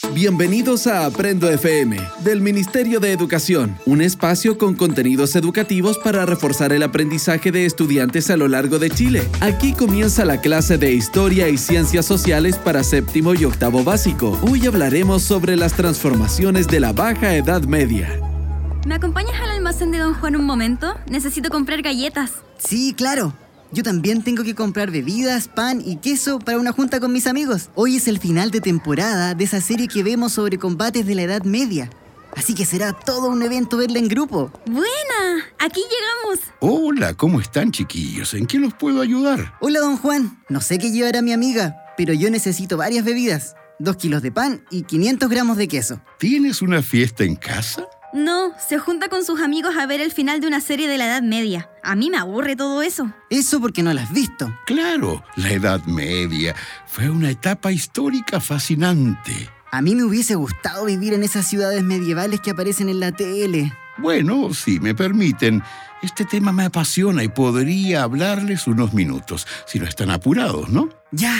Bienvenidos a Aprendo FM, del Ministerio de Educación, un espacio con contenidos educativos para reforzar el aprendizaje de estudiantes a lo largo de Chile. Aquí comienza la clase de Historia y Ciencias Sociales para séptimo y octavo básico. Hoy hablaremos sobre las transformaciones de la Baja Edad Media. ¿Me acompañas al almacén de Don Juan un momento? Necesito comprar galletas. Sí, claro. Yo también tengo que comprar bebidas, pan y queso para una junta con mis amigos. Hoy es el final de temporada de esa serie que vemos sobre combates de la Edad Media. Así que será todo un evento verla en grupo. ¡Buena! ¡Aquí llegamos! Hola, ¿cómo están, chiquillos? ¿En qué los puedo ayudar? Hola, don Juan. No sé qué llevará mi amiga, pero yo necesito varias bebidas. 2 kilos de pan y 500 gramos de queso. ¿Tienes una fiesta en casa? No, se junta con sus amigos a ver el final de una serie de la Edad Media. A mí me aburre todo eso. Eso porque no la has visto. Claro, la Edad Media fue una etapa histórica fascinante. A mí me hubiese gustado vivir en esas ciudades medievales que aparecen en la tele. Bueno, si me permiten, este tema me apasiona y podría hablarles unos minutos, si no están apurados, ¿no? ¡Ya!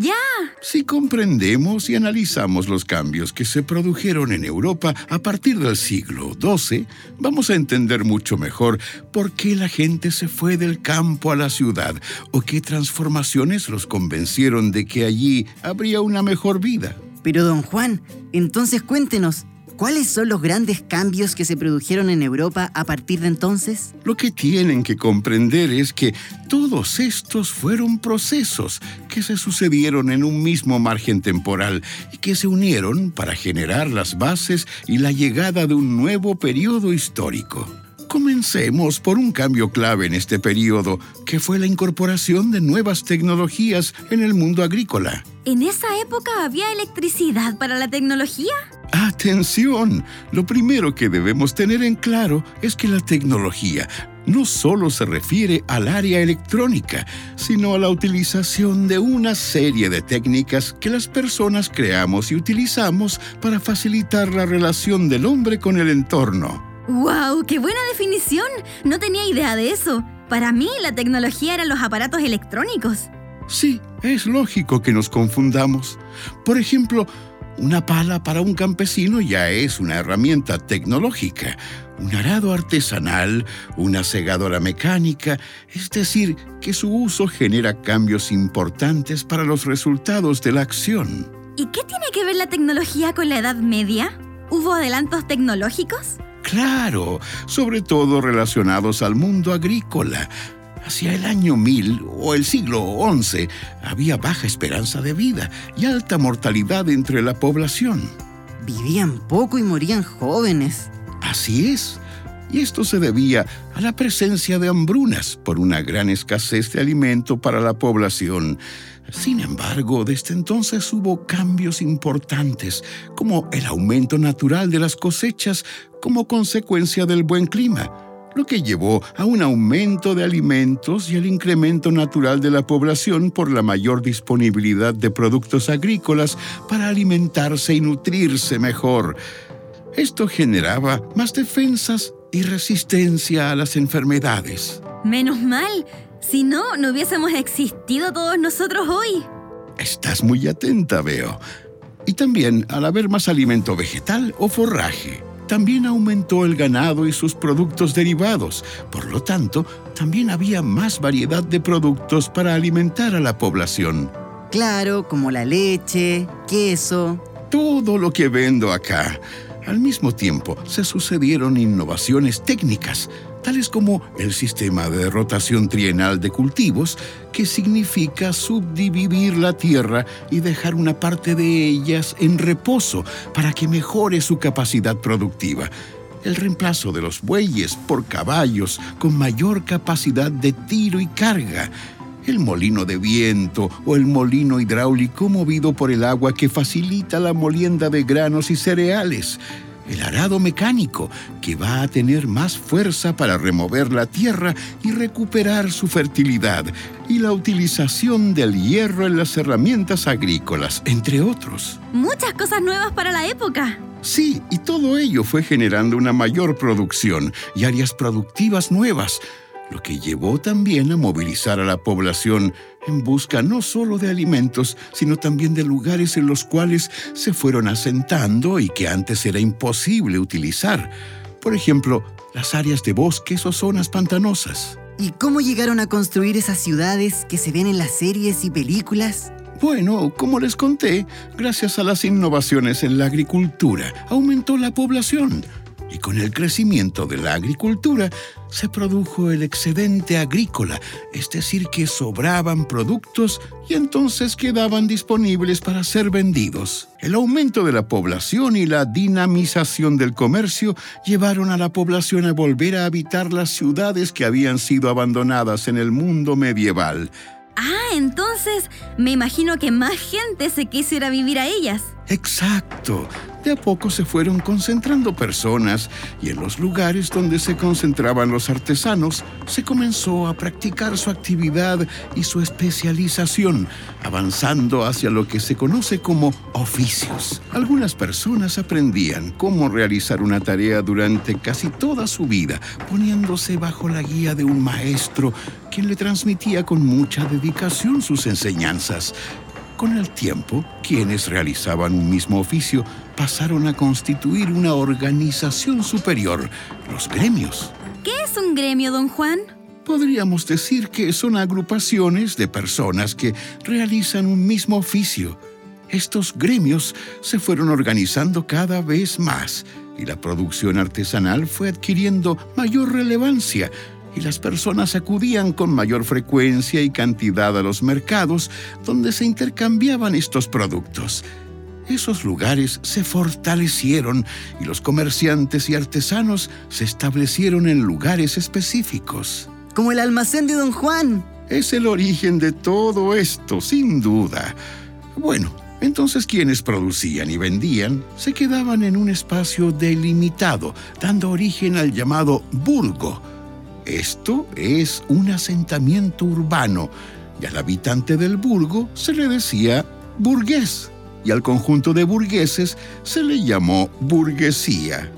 Si comprendemos y analizamos los cambios que se produjeron en Europa a partir del siglo XII, vamos a entender mucho mejor por qué la gente se fue del campo a la ciudad o qué transformaciones los convencieron de que allí habría una mejor vida. Pero don Juan, entonces cuéntenos, ¿cuáles son los grandes cambios que se produjeron en Europa a partir de entonces? Lo que tienen que comprender es que todos estos fueron procesos que se sucedieron en un mismo margen temporal y que se unieron para generar las bases y la llegada de un nuevo periodo histórico. Comencemos por un cambio clave en este periodo, que fue la incorporación de nuevas tecnologías en el mundo agrícola. ¿En esa época había electricidad para la tecnología? ¡Atención! Lo primero que debemos tener en claro es que la tecnología no solo se refiere al área electrónica, sino a la utilización de una serie de técnicas que las personas creamos y utilizamos para facilitar la relación del hombre con el entorno. ¡Wow! ¡Qué buena definición! No tenía idea de eso. Para mí, la tecnología eran los aparatos electrónicos. Sí, es lógico que nos confundamos. Por ejemplo, una pala para un campesino ya es una herramienta tecnológica, un arado artesanal, una segadora mecánica, es decir, que su uso genera cambios importantes para los resultados de la acción. ¿Y qué tiene que ver la tecnología con la Edad Media? ¿Hubo adelantos tecnológicos? Claro, sobre todo relacionados al mundo agrícola. Hacia el año 1000 o el siglo XI había baja esperanza de vida y alta mortalidad entre la población. Vivían poco y morían jóvenes. Así es. Y esto se debía a la presencia de hambrunas por una gran escasez de alimento para la población. Sin embargo, desde entonces hubo cambios importantes, como el aumento natural de las cosechas como consecuencia del buen clima, lo que llevó a un aumento de alimentos y el incremento natural de la población por la mayor disponibilidad de productos agrícolas para alimentarse y nutrirse mejor. Esto generaba más defensas y resistencia a las enfermedades. Menos mal. Si no, no hubiésemos existido todos nosotros hoy. Estás muy atenta, veo. Y también al haber más alimento vegetal o forraje. También aumentó el ganado y sus productos derivados. Por lo tanto, también había más variedad de productos para alimentar a la población. Claro, como la leche, queso. Todo lo que vendo acá. Al mismo tiempo, se sucedieron innovaciones técnicas, tales como el sistema de rotación trienal de cultivos, que significa subdividir la tierra y dejar una parte de ellas en reposo para que mejore su capacidad productiva. El reemplazo de los bueyes por caballos con mayor capacidad de tiro y carga. El molino de viento o el molino hidráulico movido por el agua que facilita la molienda de granos y cereales. El arado mecánico, que va a tener más fuerza para remover la tierra y recuperar su fertilidad. Y la utilización del hierro en las herramientas agrícolas, entre otros. Muchas cosas nuevas para la época. Sí, y todo ello fue generando una mayor producción y áreas productivas nuevas, lo que llevó también a movilizar a la población en busca no solo de alimentos, sino también de lugares en los cuales se fueron asentando y que antes era imposible utilizar. Por ejemplo, las áreas de bosques o zonas pantanosas. ¿Y cómo llegaron a construir esas ciudades que se ven en las series y películas? Bueno, como les conté, gracias a las innovaciones en la agricultura, aumentó la población. Y con el crecimiento de la agricultura, se produjo el excedente agrícola, es decir, que sobraban productos y entonces quedaban disponibles para ser vendidos. El aumento de la población y la dinamización del comercio llevaron a la población a volver a habitar las ciudades que habían sido abandonadas en el mundo medieval. Ah, entonces me imagino que más gente se quiso ir a vivir a ellas. Exacto. De a poco se fueron concentrando personas y en los lugares donde se concentraban los artesanos se comenzó a practicar su actividad y su especialización, avanzando hacia lo que se conoce como oficios. Algunas personas aprendían cómo realizar una tarea durante casi toda su vida, poniéndose bajo la guía de un maestro quien le transmitía con mucha dedicación sus enseñanzas. Con el tiempo, quienes realizaban un mismo oficio pasaron a constituir una organización superior, los gremios. ¿Qué es un gremio, don Juan? Podríamos decir que son agrupaciones de personas que realizan un mismo oficio. Estos gremios se fueron organizando cada vez más y la producción artesanal fue adquiriendo mayor relevancia, y las personas acudían con mayor frecuencia y cantidad a los mercados donde se intercambiaban estos productos. Esos lugares se fortalecieron y los comerciantes y artesanos se establecieron en lugares específicos. Como el almacén de don Juan. Es el origen de todo esto, sin duda. Bueno, entonces quienes producían y vendían se quedaban en un espacio delimitado, dando origen al llamado burgo. Esto es un asentamiento urbano, y al habitante del burgo se le decía burgués, y al conjunto de burgueses se le llamó burguesía.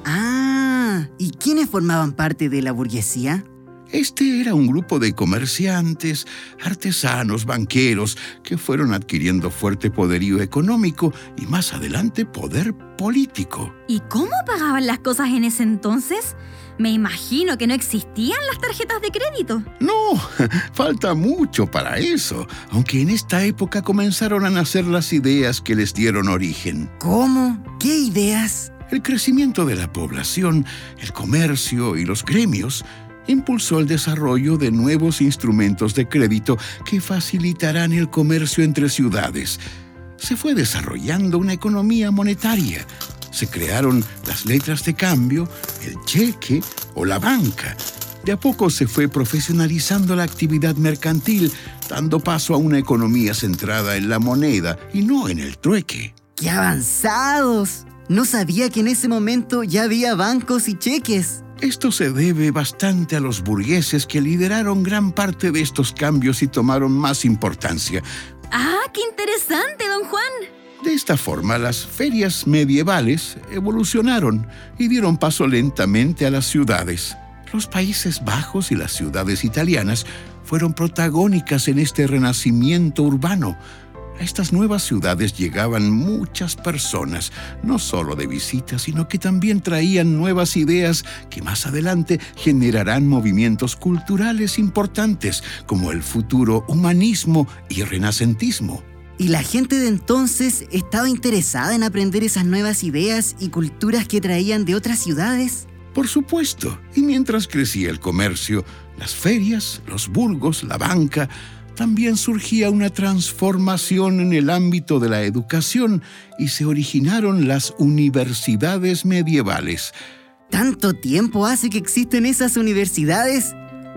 Ah, ¿y quiénes formaban parte de la burguesía? Este era un grupo de comerciantes, artesanos, banqueros, que fueron adquiriendo fuerte poderío económico y más adelante poder político. ¿Y cómo pagaban las cosas en ese entonces? Me imagino que no existían las tarjetas de crédito. No, falta mucho para eso, aunque en esta época comenzaron a nacer las ideas que les dieron origen. ¿Cómo? ¿Qué ideas? El crecimiento de la población, el comercio y los gremios impulsó el desarrollo de nuevos instrumentos de crédito que facilitarán el comercio entre ciudades. Se fue desarrollando una economía monetaria. Se crearon las letras de cambio, el cheque o la banca. De a poco se fue profesionalizando la actividad mercantil, dando paso a una economía centrada en la moneda y no en el trueque. ¡Qué avanzados! No sabía que en ese momento ya había bancos y cheques. Esto se debe bastante a los burgueses que lideraron gran parte de estos cambios y tomaron más importancia. ¡Ah, qué interesante, don Juan! De esta forma, las ferias medievales evolucionaron y dieron paso lentamente a las ciudades. Los Países Bajos y las ciudades italianas fueron protagónicas en este renacimiento urbano. A estas nuevas ciudades llegaban muchas personas, no solo de visita, sino que también traían nuevas ideas que más adelante generarán movimientos culturales importantes, como el futuro humanismo y renacentismo. ¿Y la gente de entonces estaba interesada en aprender esas nuevas ideas y culturas que traían de otras ciudades? Por supuesto, y mientras crecía el comercio, las ferias, los burgos, la banca, también surgía una transformación en el ámbito de la educación y se originaron las universidades medievales. ¿Tanto tiempo hace que existen esas universidades?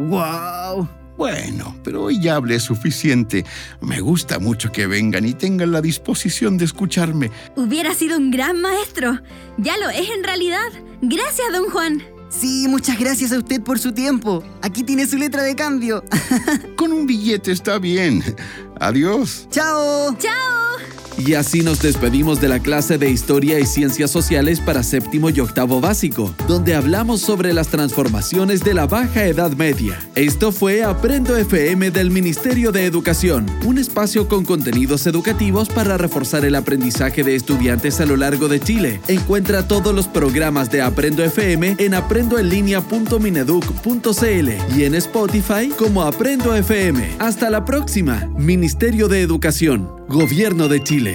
¡Wow! Bueno, pero hoy ya hablé suficiente. Me gusta mucho que vengan y tengan la disposición de escucharme. Hubiera sido un gran maestro. Ya lo es en realidad. Gracias, don Juan. Sí, muchas gracias a usted por su tiempo. Aquí tiene su letra de cambio. Con un billete está bien. Adiós. ¡Chao! ¡Chao! Y así nos despedimos de la clase de Historia y Ciencias Sociales para séptimo y octavo básico, donde hablamos sobre las transformaciones de la Baja Edad Media. Esto fue Aprendo FM del Ministerio de Educación, un espacio con contenidos educativos para reforzar el aprendizaje de estudiantes a lo largo de Chile. Encuentra todos los programas de Aprendo FM en aprendoenlinea.mineduc.cl y en Spotify como Aprendo FM. Hasta la próxima. Ministerio de Educación, Gobierno de Chile.